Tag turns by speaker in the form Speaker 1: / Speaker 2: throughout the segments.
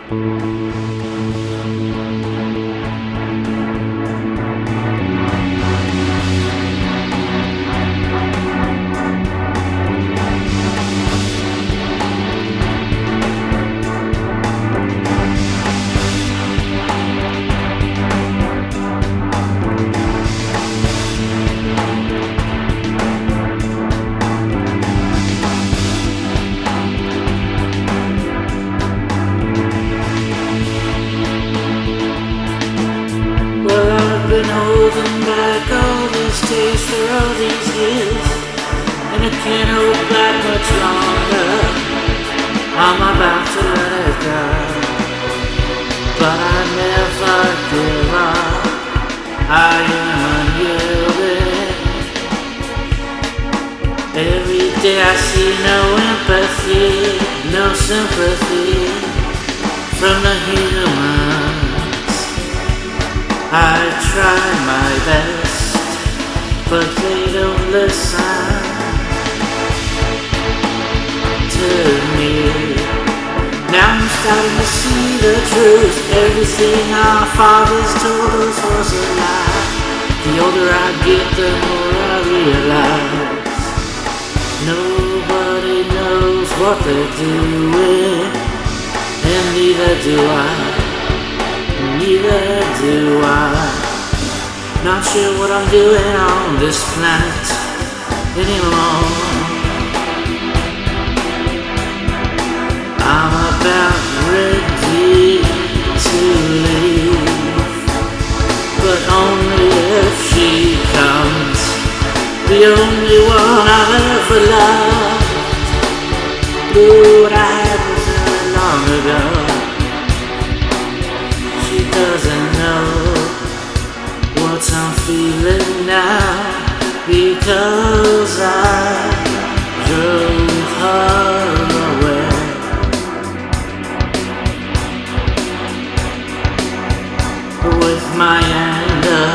Speaker 1: Been holding back all these days for all these years, and I can't hold back much longer. I'm about to let it go, but I never give up. I am unyielding. Every day I see no empathy, no sympathy from the humans. I try my best, but they don't listen to me. Now I'm starting to see the truth. Everything our fathers told us was a lie. The older I get, the more I realize nobody knows what they're doing, and neither do I. Neither do I. Not sure what I'm doing on this planet anymore. I'm about ready to leave, but only if she comes, the only one I've ever loved. What I had was very long ago. She doesn't know what I'm feeling now, because I drove her away. With my anger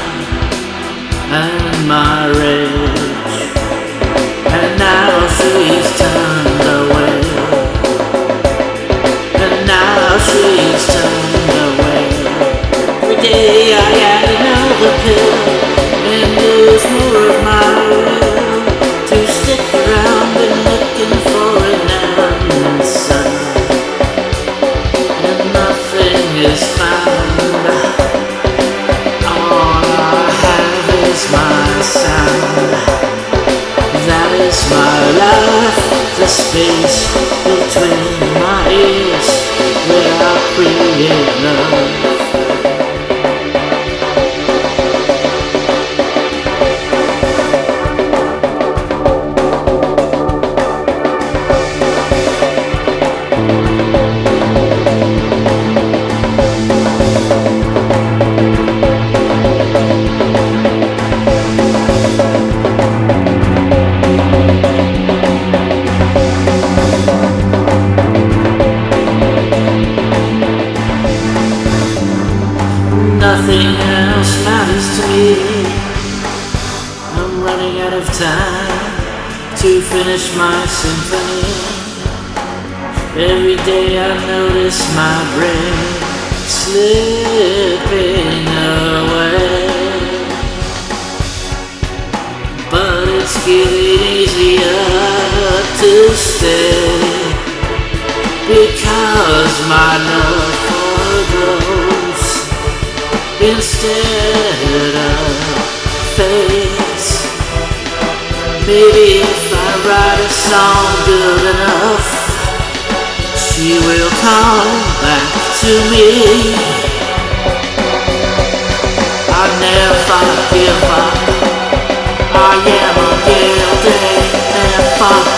Speaker 1: and my rage, and now she's turned away, and now she's turned away. Every day I add another pill and lose more of my will to stick around and looking for an answer, and nothing is found. All I have is my sound. That is my life, the space between my ears where I create love. Nothing else matters to me. I'm running out of time to finish my symphony. Every day I notice my brain slipping away, but it's getting easier to stay, because my love grows instead of fades. Maybe if I write a song good enough, she will come back to me. I never give up. I am unyielding, never